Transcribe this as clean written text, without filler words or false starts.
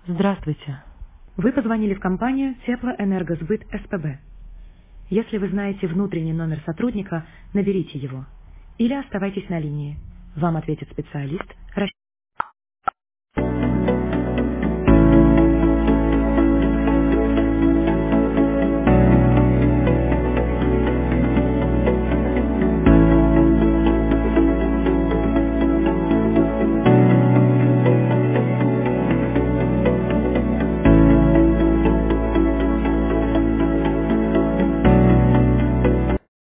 Здравствуйте. Вы позвонили в компанию Теплоэнергосбыт СПБ. Если вы знаете внутренний номер сотрудника, наберите его. Или оставайтесь на линии. Вам ответит специалист